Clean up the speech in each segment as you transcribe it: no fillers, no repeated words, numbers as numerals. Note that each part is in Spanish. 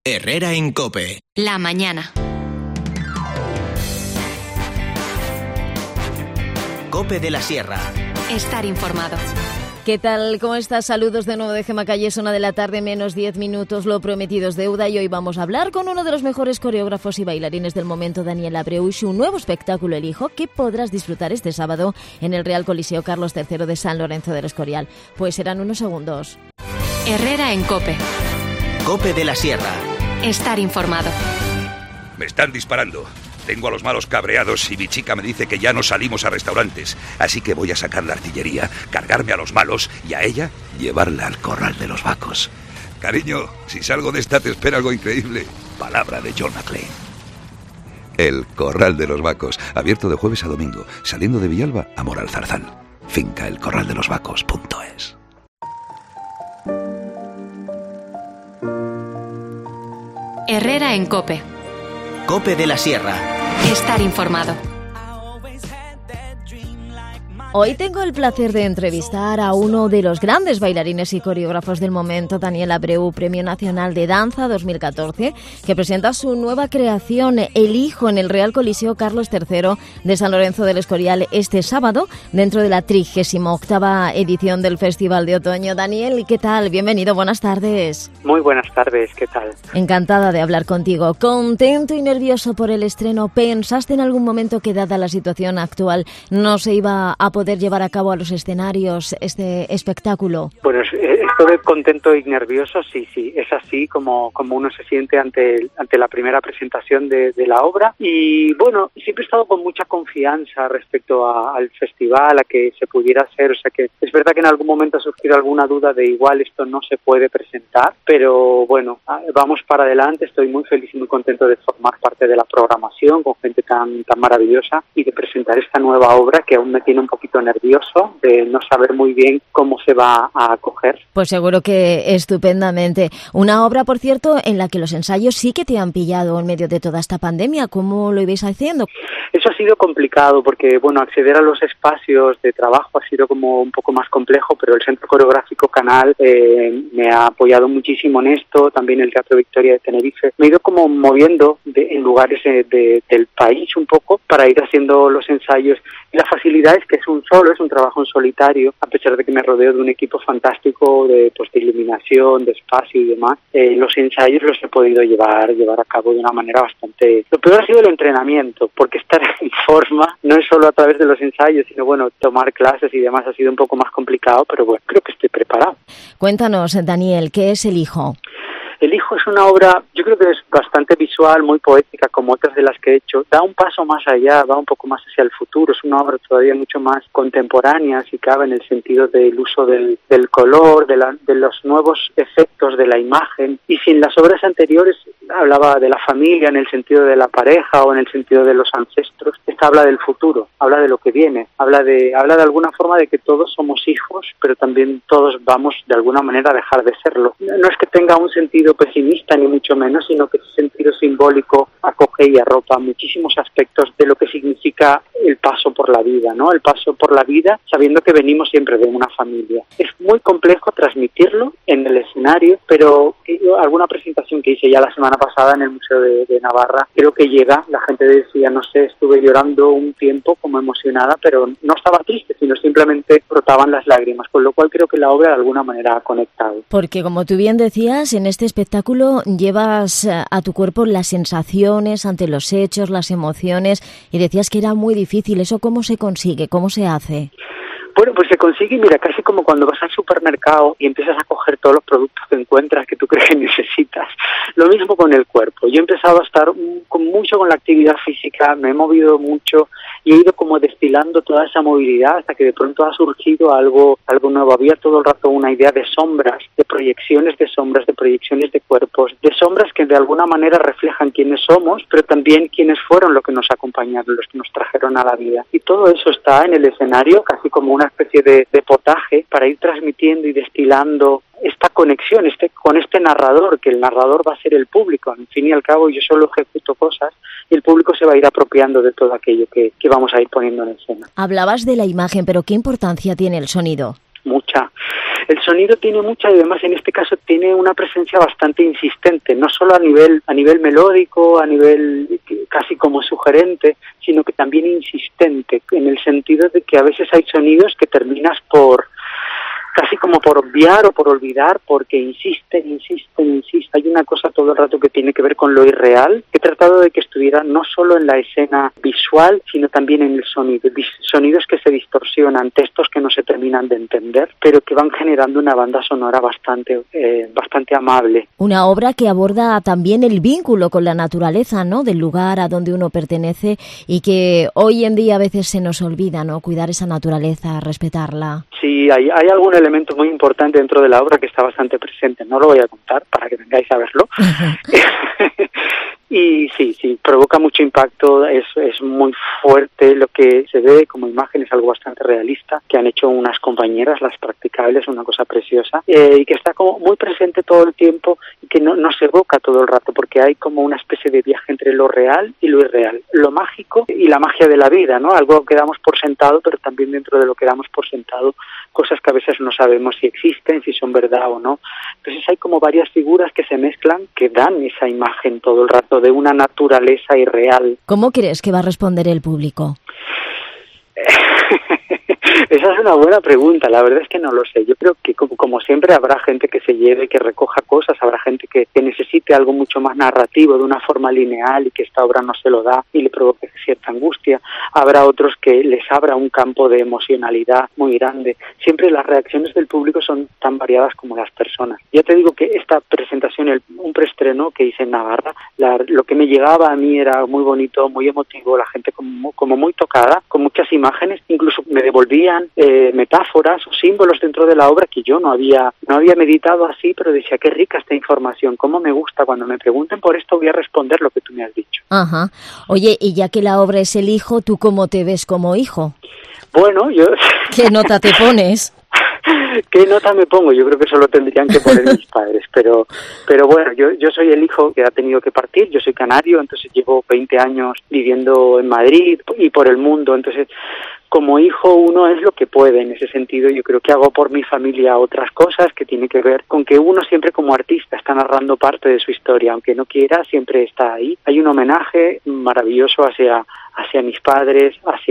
Herrera en COPE. La mañana. COPE de la Sierra. Estar informado. ¿Qué tal? ¿Cómo estás? Saludos de nuevo de Gemma Calle. Es 1:00 p.m, menos 10 minutos. Lo prometido es deuda y hoy vamos a hablar con uno de los mejores coreógrafos y bailarines del momento, Daniel Abreu, y su nuevo espectáculo El Hijo, que podrás disfrutar este sábado en el Real Coliseo Carlos III de San Lorenzo del Escorial. Pues serán unos segundos. Herrera en COPE. COPE de la Sierra. Estar informado. Me están disparando. Tengo a los malos cabreados y mi chica me dice que ya no salimos a restaurantes. Así que voy a sacar la artillería, cargarme a los malos y a ella llevarla al corral de los vacos. Cariño, si salgo de esta te espera algo increíble. Palabra de John McClane. El corral de los vacos, abierto de jueves a domingo, saliendo de Villalba a Moralzarzal. Finca elcorraldelosvacos.es. Herrera en COPE. COPE de la Sierra. Estar informado. Hoy tengo el placer de entrevistar a uno de los grandes bailarines y coreógrafos del momento, Daniel Abreu, Premio Nacional de Danza 2014, que presenta su nueva creación, El Hijo, en el Real Coliseo Carlos III de San Lorenzo del Escorial este sábado, dentro de la 38ª edición del Festival de Otoño. Daniel, ¿qué tal? Bienvenido, buenas tardes. Muy buenas tardes, ¿qué tal? Encantada de hablar contigo. ¿Contento y nervioso por el estreno? ¿Pensaste en algún momento que, dada la situación actual, no se iba a poder llevar a cabo a los escenarios este espectáculo? Bueno, estoy contento y nervioso, sí, es así como uno se siente ante la primera presentación de la obra. Y bueno, siempre he estado con mucha confianza respecto al festival, a que se pudiera hacer, o sea que es verdad que en algún momento ha surgido alguna duda de igual esto no se puede presentar, pero bueno, vamos para adelante. Estoy muy feliz y muy contento de formar parte de la programación con gente tan maravillosa y de presentar esta nueva obra que aún me tiene un poquito nervioso de no saber muy bien cómo se va a acoger. Pues seguro que estupendamente. Una obra, por cierto, en la que los ensayos sí que te han pillado en medio de toda esta pandemia. ¿Cómo lo ibais haciendo? Eso ha sido complicado porque, bueno, acceder a los espacios de trabajo ha sido como un poco más complejo, pero el Centro Coreográfico Canal me ha apoyado muchísimo en esto, también el Teatro Victoria de Tenerife. Me he ido como moviendo en lugares del país un poco para ir haciendo los ensayos. Y la facilidad es que es un trabajo en solitario, a pesar de que me rodeo de un equipo fantástico de iluminación, de espacio y demás. Los ensayos los he podido llevar a cabo de una manera bastante... Lo peor ha sido el entrenamiento, porque estar en forma no es solo a través de los ensayos, sino bueno, tomar clases y demás ha sido un poco más complicado, pero bueno, creo que estoy preparado. Cuéntanos, Daniel, ¿qué es El Hijo? El Hijo es una obra, yo creo que es bastante visual, muy poética, como otras de las que he hecho. Da un paso más allá, va un poco más hacia el futuro. Es una obra todavía mucho más contemporánea, si cabe, en el sentido del uso del color, de los nuevos efectos de la imagen. Y si en las obras anteriores hablaba de la familia en el sentido de la pareja o en el sentido de los ancestros, esta habla del futuro, habla de lo que viene, habla de alguna forma de que todos somos hijos, pero también todos vamos de alguna manera a dejar de serlo. No es que tenga un sentido pesimista ni mucho menos, sino que ese sentido simbólico acoge y arropa muchísimos aspectos de lo que significa el paso por la vida, ¿no? El paso por la vida sabiendo que venimos siempre de una familia. Es muy complejo transmitirlo en el escenario, pero alguna presentación que hice ya la semana pasada en el Museo de Navarra, creo que llega, la gente decía, no sé, estuve llorando un tiempo como emocionada, pero no estaba triste, sino simplemente brotaban las lágrimas, con lo cual creo que la obra de alguna manera ha conectado. Porque como tú bien decías, en este espectáculo llevas a tu cuerpo las sensaciones ante los hechos, las emociones, y decías que era muy difícil. ¿Eso cómo se consigue? ¿Cómo se hace? Bueno, pues se consigue, mira, casi como cuando vas al supermercado y empiezas a coger todos los productos que encuentras que tú crees que necesitas. Lo mismo con el cuerpo. Yo he empezado a estar mucho con la actividad física, me he movido mucho y he ido como destilando toda esa movilidad hasta que de pronto ha surgido algo nuevo. Había todo el rato una idea de sombras, de proyecciones de sombras, de proyecciones de cuerpos, de sombras que de alguna manera reflejan quiénes somos, pero también quiénes fueron los que nos acompañaron, los que nos trajeron a la vida. Y todo eso está en el escenario, casi como una especie de potaje para ir transmitiendo y destilando esta conexión con este narrador, que el narrador va a ser el público. Al fin y al cabo yo solo ejecuto cosas y el público se va a ir apropiando de todo aquello que vamos a ir poniendo en escena. Hablabas de la imagen, pero ¿qué importancia tiene el sonido? Mucha. El sonido tiene mucha, y además en este caso tiene una presencia bastante insistente, no solo a nivel melódico, a nivel casi como sugerente, sino que también insistente, en el sentido de que a veces hay sonidos que terminas casi como por obviar o por olvidar, porque insisten. Hay una cosa todo el rato que tiene que ver con lo irreal. He tratado de que estuviera no solo en la escena visual, sino también en el sonido. Sonidos que se distorsionan, textos que no se terminan de entender, pero que van generando una banda sonora bastante amable. Una obra que aborda también el vínculo con la naturaleza, ¿no?, del lugar a donde uno pertenece, y que hoy en día a veces se nos olvida, ¿no?, cuidar esa naturaleza, respetarla. Sí, hay algún elemento muy importante dentro de la obra que está bastante presente. No lo voy a contar para que vengáis a verlo. Y sí, provoca mucho impacto, es muy fuerte lo que se ve como imagen, es algo bastante realista, que han hecho unas compañeras, Las Practicables, una cosa preciosa, y que está como muy presente todo el tiempo y que no se evoca todo el rato, porque hay como una especie de viaje entre lo real y lo irreal, lo mágico y la magia de la vida, ¿no? Algo que damos por sentado, pero también dentro de lo que damos por sentado, cosas que a veces no sabemos si existen, si son verdad o no. Entonces hay como varias figuras que se mezclan, que dan esa imagen todo el rato de una naturaleza irreal. ¿Cómo crees que va a responder el público? Esa es una buena pregunta, la verdad es que no lo sé. Yo creo que como siempre habrá gente que se lleve, que recoja cosas, habrá gente que necesite algo mucho más narrativo, de una forma lineal, y que esta obra no se lo da y le provoque cierta angustia. Habrá otros que les abra un campo de emocionalidad muy grande. Siempre las reacciones del público son tan variadas como las personas. Ya te digo que esta presentación, un preestreno que hice en Navarra, lo que me llegaba a mí era muy bonito, muy emotivo, la gente como muy tocada, con muchas imágenes, incluso me devolvían metáforas o símbolos dentro de la obra que yo no había meditado así, pero decía, qué rica esta información, cómo me gusta. Cuando me pregunten por esto voy a responder lo que tú me has dicho. Ajá. Oye, y ya que la obra es el hijo, ¿tú cómo te ves como hijo? Bueno, yo... ¿Qué nota te pones? ¿Qué nota me pongo? Yo creo que eso lo tendrían que poner mis padres, pero bueno, yo soy el hijo que ha tenido que partir. Yo soy canario, entonces llevo 20 años viviendo en Madrid y por el mundo, entonces como hijo uno es lo que puede en ese sentido. Yo creo que hago por mi familia otras cosas que tiene que ver con que uno siempre como artista está narrando parte de su historia, aunque no quiera, siempre está ahí. Hay un homenaje maravilloso hacia mis padres,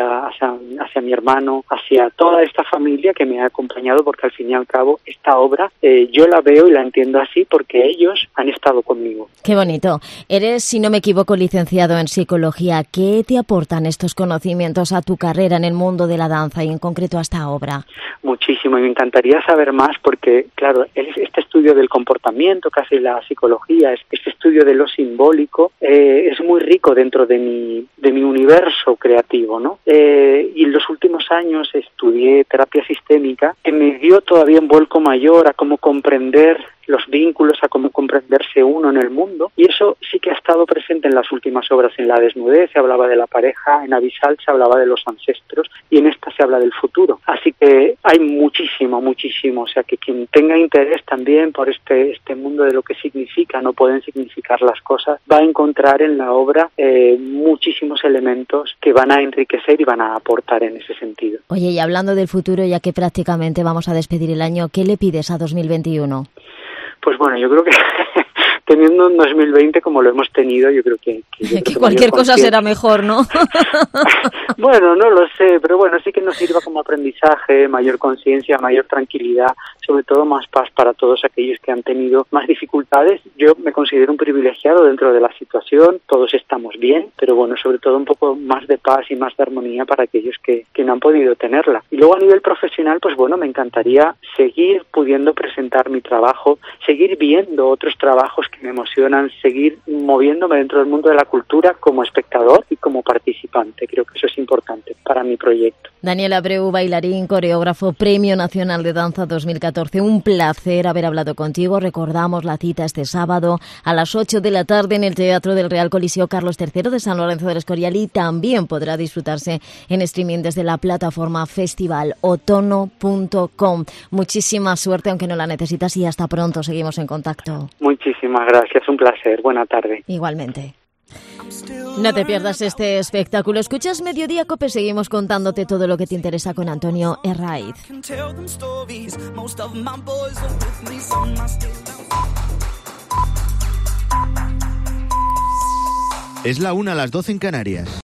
hacia mi hermano, hacia toda esta familia que me ha acompañado, porque al fin y al cabo esta obra yo la veo y la entiendo así porque ellos han estado conmigo. Qué bonito. Eres, si no me equivoco, licenciado en psicología. ¿Qué te aportan estos conocimientos a tu carrera en el mundo de la danza y en concreto a esta obra? Muchísimo, y me encantaría saber más porque, claro, este estudio del comportamiento, casi la psicología, este estudio de lo simbólico, es muy rico dentro de mi universo creativo, ¿no? Y en los últimos años estudié terapia sistémica, que me dio todavía un vuelco mayor a cómo comprender los vínculos, a cómo comprenderse uno en el mundo, y eso sí que ha estado presente en las últimas obras. En La Desnudez se hablaba de la pareja, en Abisal se hablaba de los ancestros, y en esta se habla del futuro. Así que hay muchísimo, o sea que quien tenga interés también por este mundo de lo que significan o pueden significar las cosas, va a encontrar en la obra muchísimos elementos que van a enriquecer y van a aportar en ese sentido. Oye, y hablando del futuro, ya que prácticamente vamos a despedir el año, ¿qué le pides a 2021? Pues bueno, yo creo que teniendo un 2020 como lo hemos tenido, yo creo que cualquier cosa será mejor, ¿no? Bueno, no lo sé, pero bueno, sí que nos sirva como aprendizaje, mayor conciencia, mayor tranquilidad, sobre todo más paz para todos aquellos que han tenido más dificultades. Yo me considero un privilegiado dentro de la situación, todos estamos bien, pero bueno, sobre todo un poco más de paz y más de armonía para aquellos que no han podido tenerla. Y luego a nivel profesional, pues bueno, me encantaría seguir pudiendo presentar mi trabajo, seguir viendo otros trabajos que me emocionan, seguir moviéndome dentro del mundo de la cultura como espectador y como participante. Creo que eso es importante para mi proyecto. Daniel Abreu, bailarín, coreógrafo, Premio Nacional de Danza 2014. Un placer haber hablado contigo. Recordamos la cita este sábado a las 8 de la tarde en el Teatro del Real Coliseo Carlos III de San Lorenzo del Escorial, y también podrá disfrutarse en streaming desde la plataforma festivalotono.com. Muchísima suerte, aunque no la necesitas, y hasta pronto. Seguimos en contacto. Muchísimas gracias, un placer. Buena tarde. Igualmente. I'm still No te pierdas este espectáculo. Escuchas Mediodía Cope, seguimos contándote todo lo que te interesa con Antonio Herraiz. Es la 1, las 12 en Canarias.